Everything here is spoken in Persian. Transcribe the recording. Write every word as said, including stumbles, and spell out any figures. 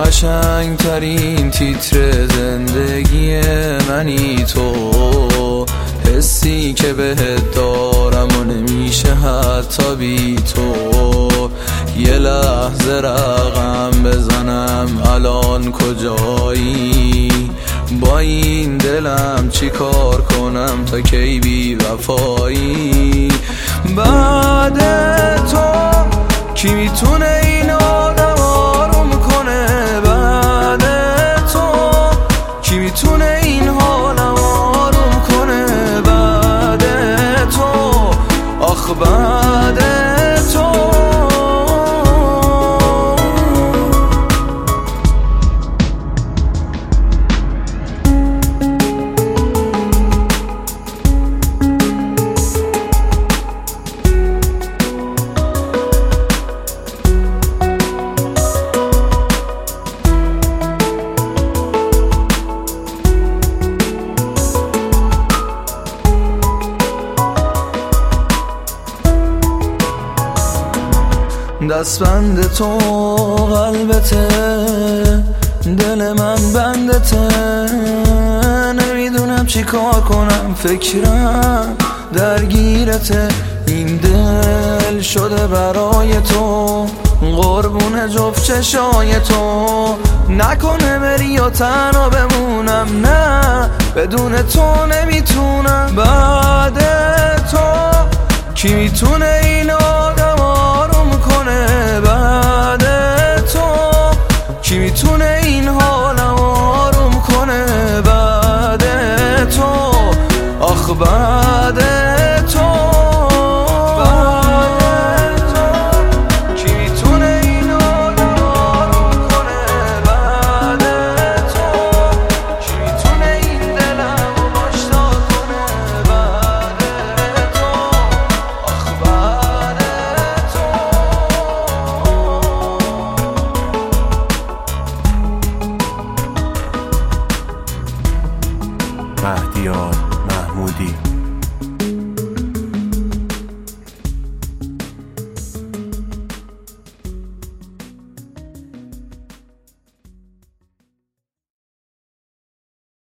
قشنگ ترین تیتر زندگی منی تو، حسی که بهت دارم و نمیشه حتی بی تو. یه لحظه رقم بزنم الان کجایی، با این دلم چی کار کنم تا کی بی وفایی. بعد تو کی میتونه این آدم آروم کنه، بعد تو کی میتونه این حالم آروم کنه، بعد تو آخ بعد تو. دستبند تو قلبته، دل من بندته، نمیدونم چی کار کنم، فکرم درگیرته. این دل شده برای تو، قربون جفت چشای تو. نکنه بری و تنها بمونم، نه بدون تو نمیتونم. بعد تو کی میتونه این آدم آروم کنه، بعد تو کی میتونه این حالم آروم کنه، بعد تو آخ بعد تو. مهدیار محمودی.